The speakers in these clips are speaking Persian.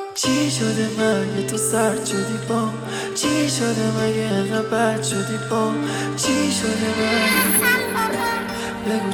چی شده مگه تو سرد شدی با؟ چی شده مگه انقدر بد شدی با؟ چی شده مگه بگو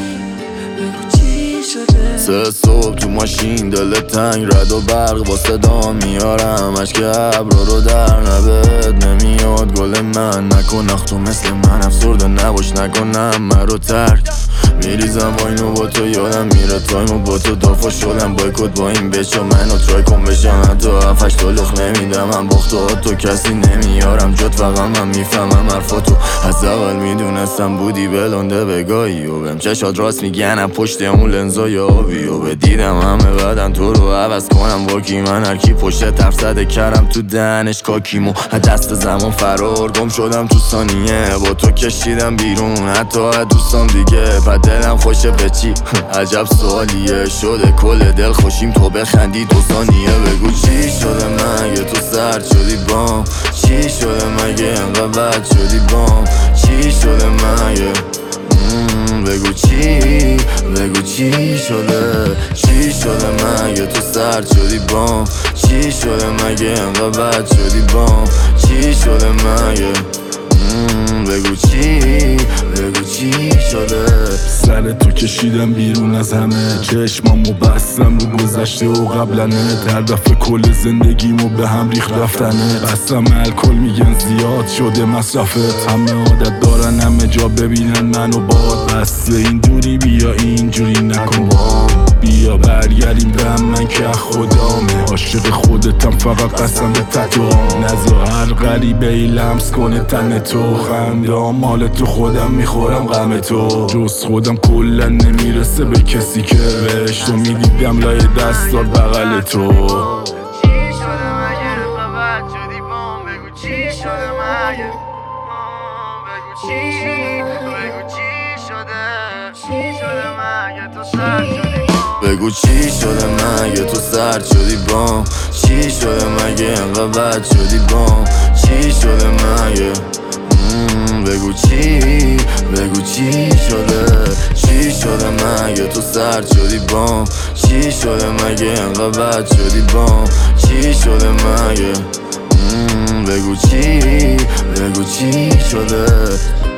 چی شده؟ 3 صبح تو ماشین دل تنگ رد و برق با صدا میارم اشک ابرا رو در نبد نمیاد گل من نکن اخ تو مثل من افسرده نباش نکنم من رو ترک میریزم با اینو با تو یادم میره تایمو با تو دافا شدم بایکوت با این بچه منو ترای کن بشم حتی 7-8 تا لخ نمیدم من باخته تو کسی نمیارم جد فقط من میفهمم حرفاتو از اول میدونستم بودی بلنده بگاهی و بهم چشات راست میگن پشت اون لنزای آبی و بدیدم همه بعدن تو رو عوض کنم باکی من هرکی پشت طرف زده کردم تو دهنش کاکیمو از دست زمان فرار گم شدم تو ثانیه با تو کشیدم بیرون حتی از دوستان دیگه بعد دلم خوشه به چی عجب سوالیه شده کل دل خوشیم تو بخندی 2 ثانیه بگو چی شده مگه تو سرد شدی بام چی شده مگه انقدر بد شدی بام چی شده مگه بگو چی شده چی شده مگه تو سرد شدی بام چی شده مگه انقدر بد شدی بام چی شده مگه بگو چی شده سر تو کشیدم بیرون از همه چشمامو بستم رو گذشته و قبلنه در دفعه کل زندگیمو به هم ریخت رفتنه بستم الکل میگن زیاد شده مصرفت همه عادت دارن همه جا ببینن منو باد بس این دوری بیا اینجوری نکن بیا برگردیم به من که خدامه عاشق خودتم فقط قسم به تتوام نذار هر غریبه ای لمس کنه تن تو خندام مال تو خودم میخورم غم تو جز خودم کلا نمیرسه به کسی که بهش تو میدیدم لای دستات بغل تو چی شده مگه انقدر بد شدی بام بگو چی شده مگه بگو چی شده مگه تو سرد شدی بام چی شده مگه انقدر بد شدی بام چی شده مگه بگو چی شده مگه تو سرد شدی بام چی شده مگه انقدر بد شدی بام چی شده مگه بگو چی شده